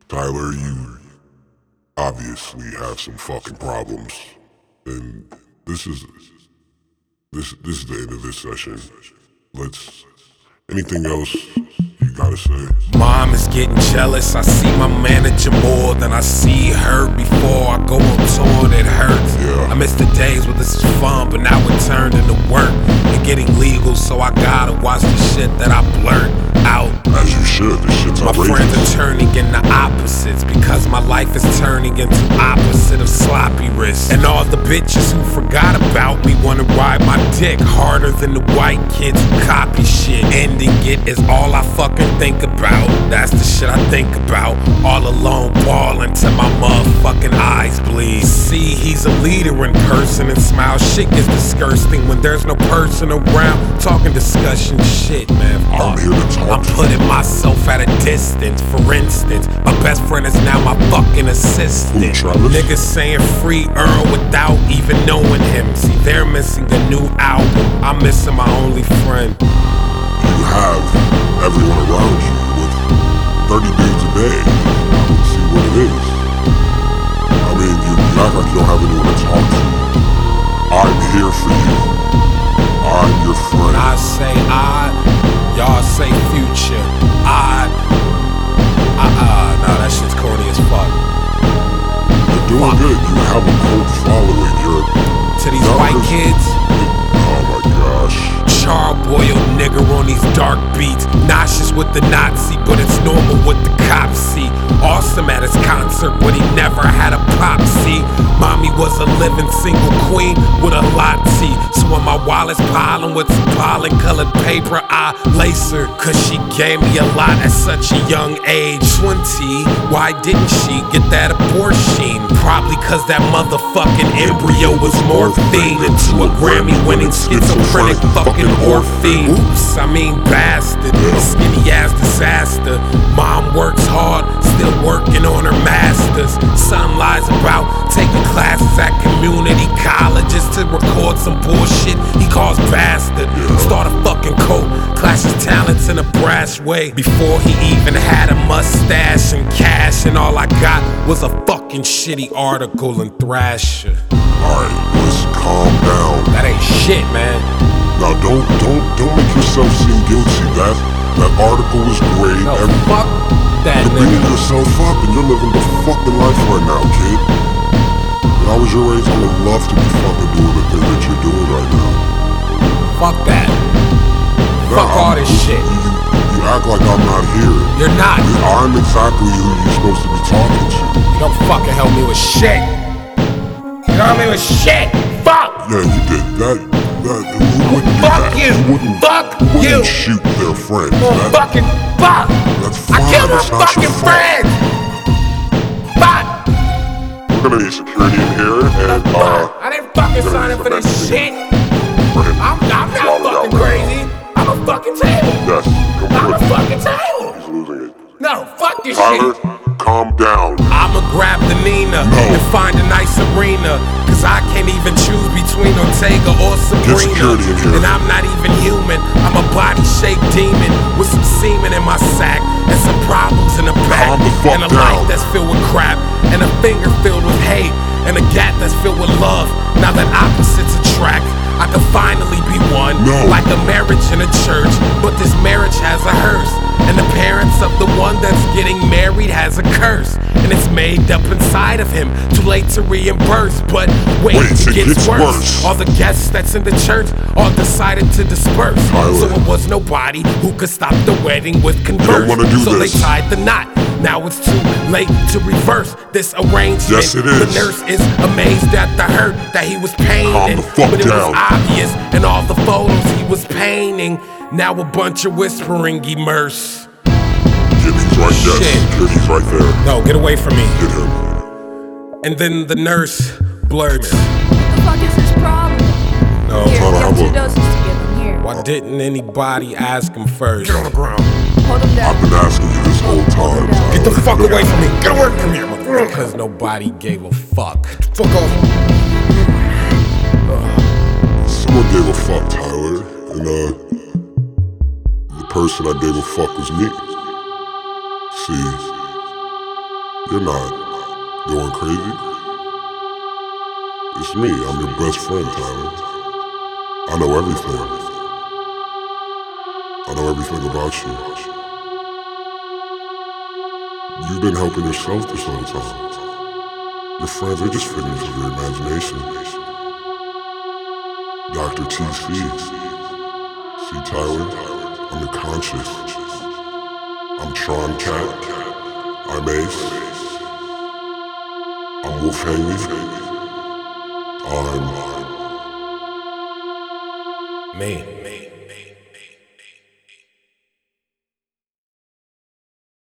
Tyler, you obviously have some fucking problems, and this is the end of this session. Let's. Anything else you gotta say? Mom is getting jealous. I see my manager more than I see her. Before I go on tour, it hurts. Yeah. I miss the days where this is fun, but now it turned into work and getting legal. So I gotta watch the shit that I blurt out. As you should. This shit's My outrageous. friends are turning into opposites because my life is turning into opposite of sloppy wrists. And all the bitches who forgot about me wanna ride my dick harder than the white kids who copy shit. Ending it is all I fucking think about. That's the shit I think about. All alone bawling till my motherfucking eyes bleed. See, he's a leader in person and smile. Shit gets disgusting when there's no person around talking discussion shit, man. I'm here to talk I'm to you. putting myself at a distance. For instance, my best friend is now my fucking assistant. Who, Travis? Niggas saying free Earl without even knowing him. See, they're missing a new album. I'm missing my only friend. You have everyone around you with 30 dudes a day. I would see what it is. I mean, you act like you don't have anyone to talk to. I'm here for you. I'm your friend. I say odd, y'all say future. Odd. Nah, that shit's corny as fuck. You're doing good. You have a cult following. You're To these white kids, oh my gosh. charbroiled nigger on these dark beats. Nauseous with the Nazi, but it's normal with the cops see. Awesome at his concert, but he never had a pop see. Mommy was a living single queen with a latte. So when my wallet's piling with some pollen colored paper, I lace her. Cause she gave me a lot at such a young age. 20, why didn't she get that abortion? Probably cause that motherfucking embryo was morphine into a Grammy winning schizophrenic fucking orphan. Oops, I mean bastard, skinny ass disaster. Mom works hard, still working on her masters. Son lies about taking classes at community colleges to record some bullshit he calls bastard. Start a fucking cult, clashes talents in a brash way. Before he even had a mustache and cash, and all I got was a fucking shitty article in Thrasher. Alright, let's calm down. That ain't shit, man. Now don't make yourself seem guilty. That article was great. No, fuck that You're beating nigga. yourself up and you're living the fucking life right now, kid. If I was your age, I would love to be fucking doing the thing that you're doing right now. Fuck that. Fuck all this shit. You act like I'm not here. You're not. I'm exactly who you're supposed to be talking to. You don't fucking help me with shit. You don't help me with shit. Fuck. Yeah, you did. Who wouldn't do Fuck that? you. Fuck who you. wouldn't shoot their friends? Fucking fuck. That's I fine. killed my That's not your fucking fault. friends. Fuck. We're gonna need security in here, and I didn't fucking sign up for this shit. for him. I'm not Swallow fucking that crazy. I'm a fucking table. Yes, I'm a completely. fucking table. He's losing it. No, fuck this Tyler, shit. calm down. I'ma grab the Nina and find a nice arena. Cause I can't even choose between Ortega or Sabrina. security in here. And I'm not even human. I'm a body-shaped demon with some semen in my sack and some problems in the back. Calm the fuck and a down. life that's filled with crap and a finger filled with hate and a gat that's filled with love. Now that opposites attract, I can finally be one. No. Like a marriage in a church, but this marriage has a hearse. And the parents of the one that's getting married has a curse. And it's made up inside of him, too late to reimburse. But wait, it gets worse. All the guests that's in the church all decided to disperse. Tyler. So it was nobody who could stop the wedding with converse. don't wanna do so this. they tied the knot. Now it's too late to reverse this arrangement. Yes, it is. The nurse is amazed at the hurt that he was painting. Calm the fuck But it down. was obvious in all the photos he was painting. Now a bunch of whispering immerse. Jimmy's right there. Shit. Security's right there. No, get away from me. Get him. And then the nurse blurts, What the fuck is his problem? no, Here, Tyler, how get two about- doses to give him here. why didn't anybody ask him first? Get on the ground. Hold him down. I've been asking you this whole time. Get the Tyler. fuck away from me. Get away from here, motherfucker. Because nobody gave a fuck. Fuck off. Someone gave a fuck, Tyler, and the person I gave a fuck was me. See, You're not going crazy? It's me, I'm your best friend, Tyler. I know everything. I know everything about you. You've been helping yourself this whole time. Your friends are just figments of your imagination. Dr. TC. See, Tyler, I'm the conscious. I'm Tron Cat. I'm Ace. I'm Wolf Haley. I'm Me.